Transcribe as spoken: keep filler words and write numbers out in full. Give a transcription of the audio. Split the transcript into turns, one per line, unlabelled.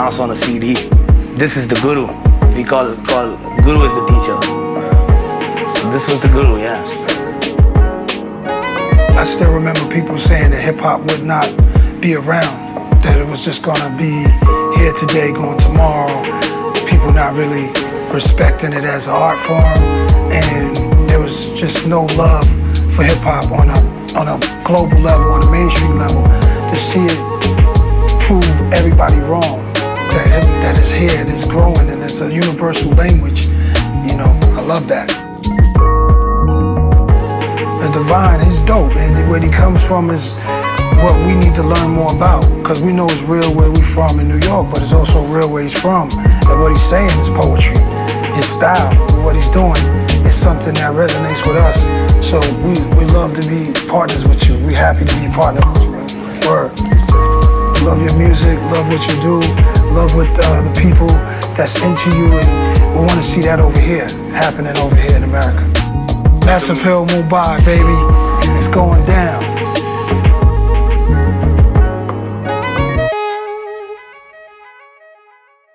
pronounce on a C D. This is the guru. We call call guru is the teacher. So this was the guru, yeah.
I still remember people saying that hip hop would not be around, that it was just gonna be here today, going tomorrow. People not really respecting it as an art form, and there was just no love for hip hop on a on a global level, on a mainstream level. To see it prove everybody wrong, that it, that it's here, and it's growing, and it's a universal language. You know, I love that. The Divine, he's dope, and where he comes from is what we need to learn more about, because we know it's real where we from in New York, but it's also real where he's from, and what he's saying is poetry. His style, what he's doing, is something that resonates with us. So we, we love to be partners with you. We're happy to be partners with you. Word. Love your music, love what you do, love with uh, the people that's into you, and we want to see that over here, happening over here in America. Massive Hill Mumbai, baby. It's going down.